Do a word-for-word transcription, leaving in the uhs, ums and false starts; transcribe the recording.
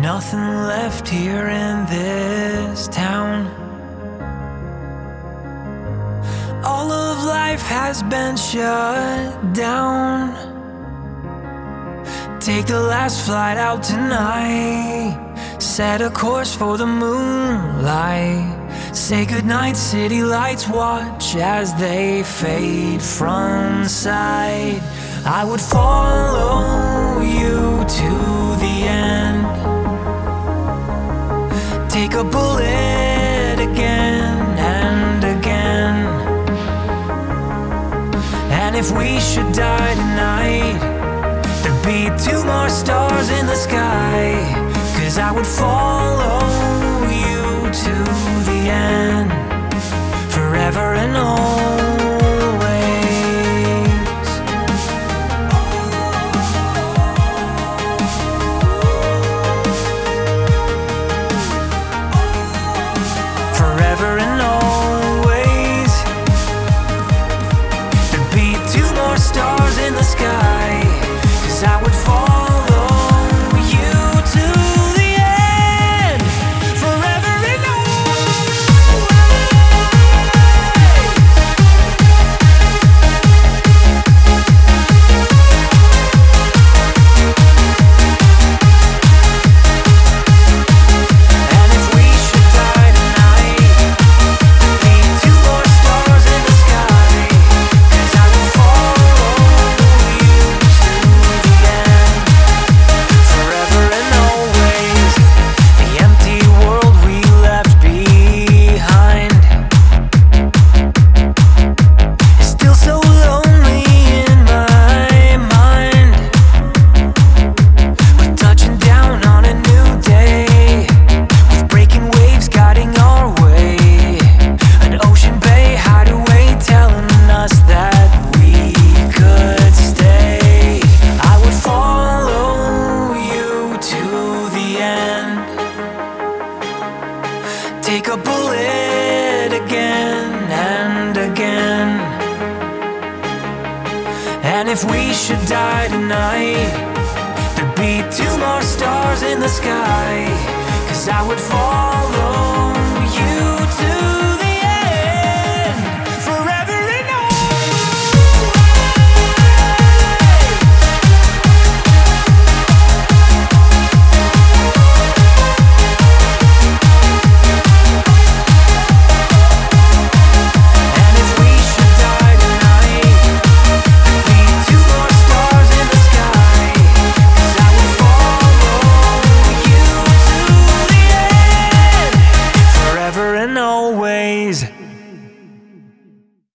nothing left here in this town. All of life has been shut down. Take the last flight out tonight. Set a course for the moonlight. Say goodnight, city lights. Watch as they fade from sight. I would follow you to the end. Take a bullet again and again. And if we should die tonight, there'd be two more stars in the sky. 'Cause I would follow you to the end, forever and always. Forever and always. There'd be two more stars in the sky. 'Cause I would follow you to the end, forever and always. And if we should die tonight, there'd be two more stars in the sky. 'Cause I would follow you to the end, forever and always. The empty world we left behind is still so lonely in my mind. We're touching down on a new day, with breaking waves guiding our way. An ocean bay hideaway telling us that we could stay. I would follow you to the end. Take a bullet again and again. And if we should die tonight, there'd be two more stars in the sky. 'Cause I would follow you to